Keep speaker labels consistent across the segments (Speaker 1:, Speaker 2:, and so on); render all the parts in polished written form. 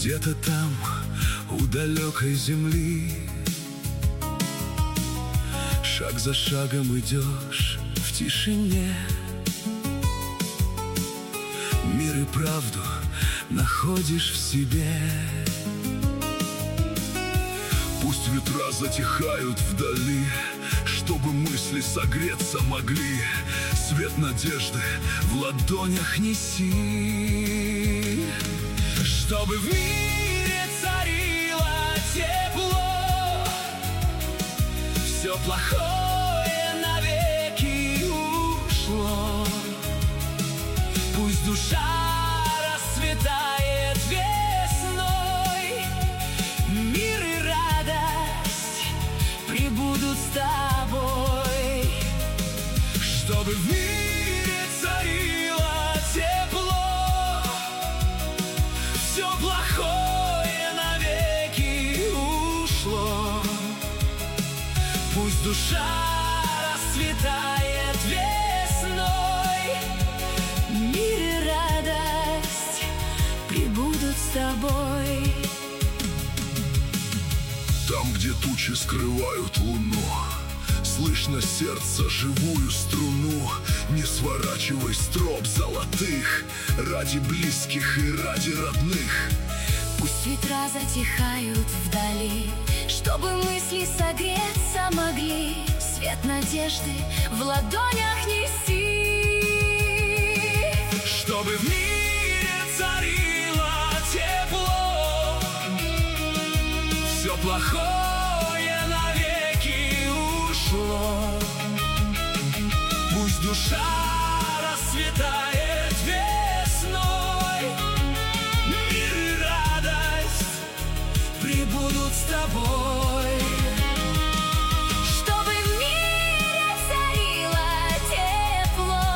Speaker 1: Где-то там, у далекой земли, шаг за шагом идешь в тишине. Мир и правду находишь в себе. Пусть ветра затихают вдали, чтобы мысли согреться могли. Свет надежды в ладонях неси, чтобы в мире царило тепло, все плохое навеки ушло. Пусть душа расцветает весной, мир и радость прибудут с тобой. Чтобы в мире царило тепло, все плохое навеки ушло. Пусть душа расцветает весной, мир и радость прибудут с тобой. Там, где тучи скрывают луну, слышно сердца живую струну. Не сворачивай с троп золотых, ради близких и ради родных.
Speaker 2: Пусть ветра затихают вдали, чтобы мысли согреться могли. Свет надежды в ладонях неси,
Speaker 1: чтобы в мире царило тепло, все плохое навеки ушло. Пусть душа расцветает весной, мир и радость прибудут с тобой.
Speaker 2: чтобы в мире царило тепло,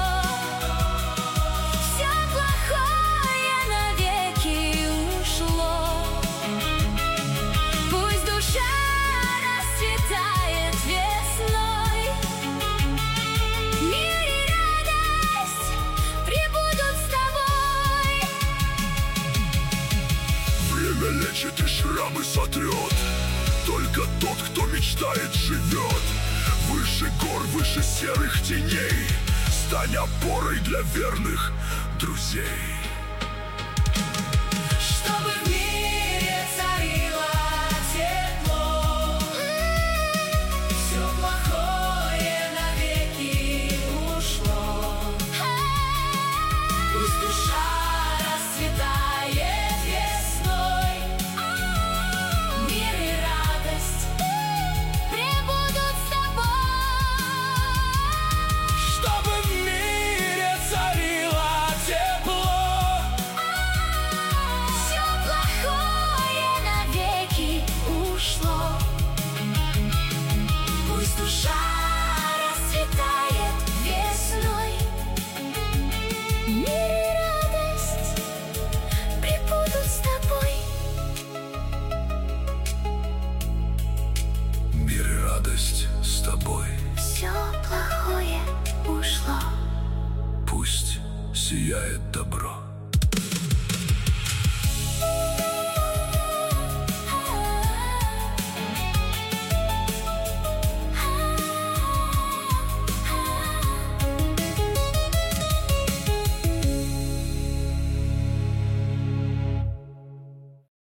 Speaker 2: все плохое навеки ушло. Пусть душа расцветает весной, мир и радость прибудут с тобой.
Speaker 1: Время лечит и шрамы сотрет, только тот, кто мечтает, живет. Выше гор, выше серых теней, стань опорой для верных друзей.
Speaker 2: Чтобы в мире царило тепло, все плохое навеки ушло. Пусть душа расцветает весной, мир и радость прибудут с тобой.
Speaker 1: Чтобы в мире царило тепло,
Speaker 2: Все плохое навеки ушло. Пусть душа расцветает весной, мир и радость прибудут с тобой.
Speaker 1: мир и радость с тобой.
Speaker 2: Все плохое ушло.
Speaker 1: Пусть сияет добро.